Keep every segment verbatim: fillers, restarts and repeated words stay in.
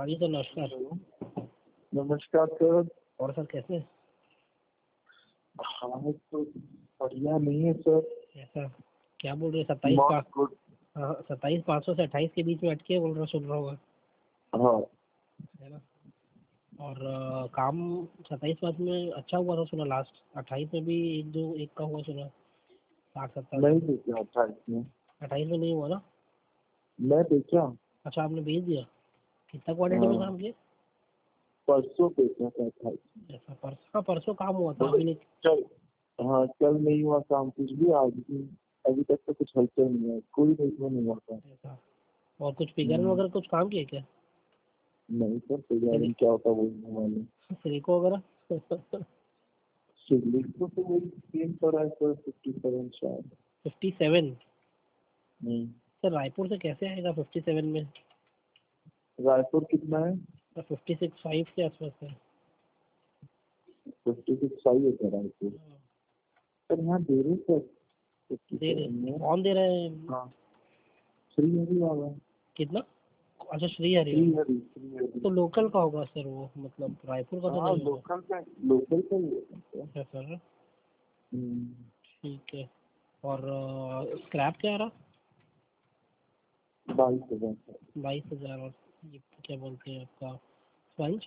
हाँ जी सर, नमस्कार। नमस्कार सर। और सर कैसे हैं? हाँ तो बढ़िया नहीं है सर। ऐसा क्या बोल रहे हैं? सत्ताईस नॉट पाँच गुड। हाँ, सत्ताईस पाँच सौ से अट्ठाईस के बीच में अटके बोल रहा सुन रहा होगा, हाँ है ना? और अ, काम सत्ताईस पाँच में अच्छा हुआ था सुना, लास्ट अट्ठाईस में भी एक दो एक का हुआ सुना, साठ सत्तर नहीं में। देखा अट्ठाईस में। अट्ठाईस में नहीं हुआ ना? मैं देखा। अच्छा, आपने भेज दिया? कितना क्वालिटी में हाँ काम किया? परसों देखा था अट्ठाईस में। ऐसा परसों हाँ, परसों काम हुआ था, बोले अभी नहीं। चल। हाँ कल नहीं हुआ काम कुछ भी, आज भी अभी तक तो कुछ हलचल नहीं है, कोई देखने नहीं हुआ था। ऐसा और कुछ फिगर में हम्म, वगैरह कुछ काम किया क्या? नहीं सर सिली- तैयारी क्या होता है वही मालूम। सिलिको वगैरह? सिविल को तो वही सेम पर है सर, फिफ्टी सेवन शायद। Fifty seven? Hmm, sir Raipur से कैसे आएगा फिफ्टी सेवन में? रायपुर कितना है? फिफ्टी सिक्स फाइव के आसपास है। फिफ्टी सिक्स फाइव है सर रायपुर। सर यहाँ दे रहे सर फिफ्टी दे रहे? सेवन में। कौन दे रहा है? हाँ श्रीहरि वाला। कितना? अच्छा, श्री हरि वाला। श्रीहरि श्रीहरि। तो लोकल का होगा सर वो, मतलब रायपुर का तो हाँ नहीं होगा। लोकल का, लोकल का ही है सर। अच्छा सर, हम्म, ठीक है। और स्क्रैप क्या आ रहा? बाईस हजार सर। बाईस हजार और ये क्या बोलते हैं आपका स्पंज?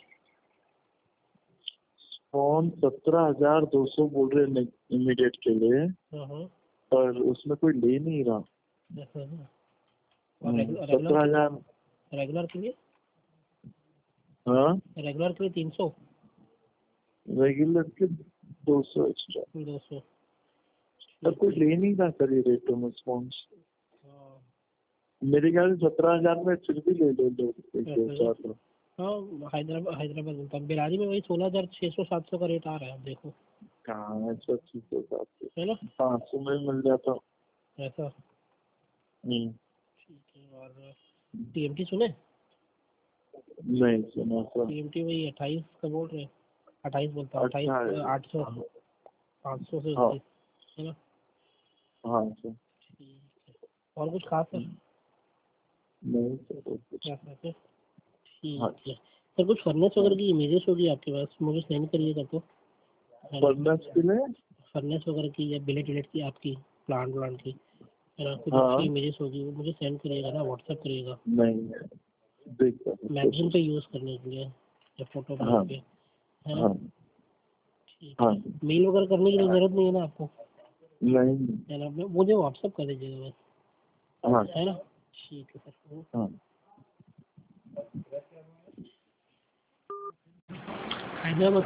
फोन सत्रह हजार दो सौ बोल रहे इमीडिएट के लिए, हाँ हाँ, पर उसमें कोई ले नहीं रहा। ऐसा है। और रेगुलर सत्रह रेगुलर हजार रेगुलर के लिए हाँ रेगुलर के लिए तीन सौ? रेगुलर के दो सौ एक्स्ट्रा। दो सौ? पर कोई ले नहीं रहा सर ये रेटों में फोन। हाँ, मेरे ख्याल से सत्रह हजार में फिर भी ले लो लो एक दो ऐसा है। चार तो। हाँ, हैदराबाद हैदराबाद बोलता हूँ, बिरारी में वही सोलह हजार छः सौ सात सौ का रेट आ रहा है, आप देखो, कहाँ ऐसा चीज होता है, है ना? पाँच सौ में मिल जाता। ऐसा हम्म, ठीक है। और टीएमटी सुने? नहीं सुना सर। टीएमटी वही अट्ठाईस का बोल रहे हैं, अट्ठाईस बोलता हूँ, अच्छा अट्ठाईस है। आठ सौ पाँच सौ से हाँ उनतीस, है ना? हाँ सर। ठीक है। और कुछ खास सर? नहीं सर और कुछ। क्या खास है? हाँ ठीक है सर। कुछ फर्नेस हाँ वगैरह की इमेजेस होगी आपके पास, मुझे सेंड करिएगा तो, है ना? फर्नेस के लिए। फर्नेस वगैरह की या बिलेट विलेट की आपकी, प्लांट व्लांट की, है ना? कुछ हाँ अच्छी इमेजेस होगी वो मुझे सेंड करिएगा ना, व्हाट्सएप करिएगा, नहीं देखता हूँ मैगजीन पे कोशिश। यूज़ करने के लिए या फोटो बना हाँ के, है ना? हाँ ठीक हाँ है। मेल वगैरह करने की तो जरूरत नहीं है ना आपको, नहीं है ना? मुझे व्हाट्सएप कर दीजिएगा बस, हाँ है ना? ठीक है सर। हाँ हैदराबाद